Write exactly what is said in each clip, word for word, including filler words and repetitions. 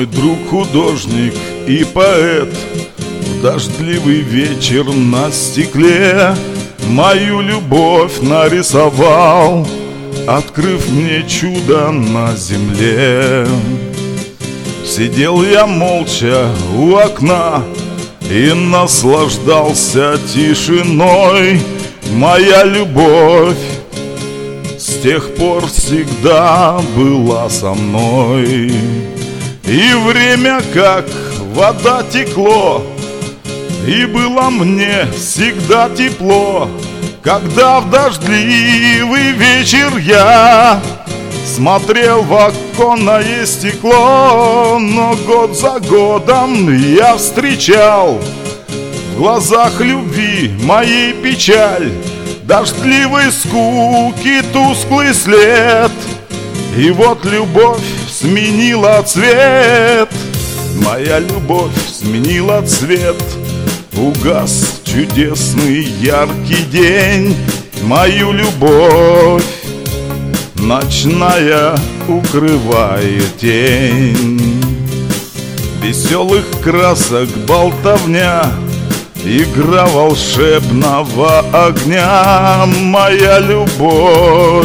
Мой друг художник и поэт в дождливый вечер на стекле мою любовь нарисовал, открыв мне чудо на земле. Сидел я молча у окна и наслаждался тишиной. Моя любовь с тех пор всегда была со мной. И время как вода текло, и было мне всегда тепло, когда в дождливый вечер я смотрел в оконное стекло. Но год за годом я встречал в глазах любви моей печаль, дождливой скуки тусклый след. И вот любовь сменила цвет, моя любовь сменила цвет. Угас чудесный яркий день, мою любовь ночная укрывает тень. Веселых красок болтовня, игра волшебного огня. Моя любовь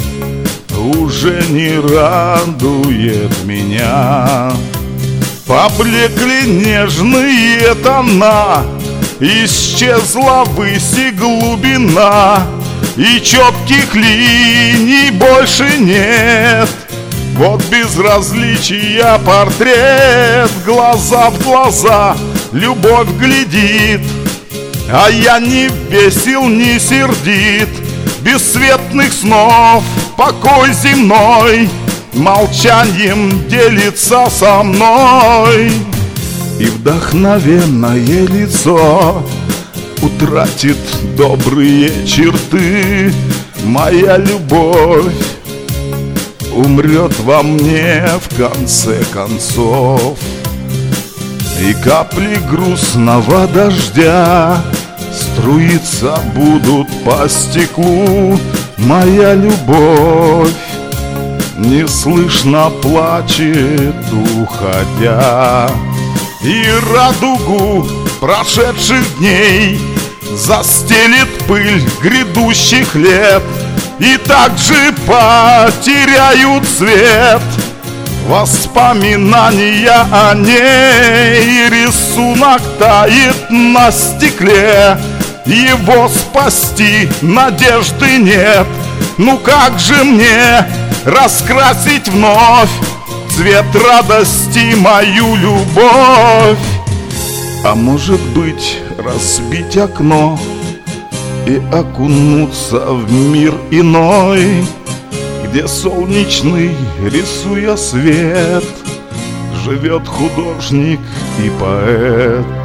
уже не радует меня. Поблекли нежные тона, исчезла ввысь и глубина, и четких линий больше нет. Вот безразличия портрет, глаза в глаза любовь глядит, а я не весел, не сердит. Бесцветных снов покой земной молчанием делится со мной. И вдохновенное лицо утратит добрые черты. Моя любовь умрет во мне в конце концов. И капли грустного дождя струиться будут по стеклу. Моя любовь неслышно плачет, уходя. И радугу прошедших дней застелит пыль грядущих лет, и также потеряют цвет воспоминания о ней. Рисунок тает на стекле, его спасти надежды нет. Ну как же мне раскрасить вновь цвет радости мою любовь? А может быть, разбить окно и окунуться в мир иной, где солнечный, рисуя свет, живет художник и поэт.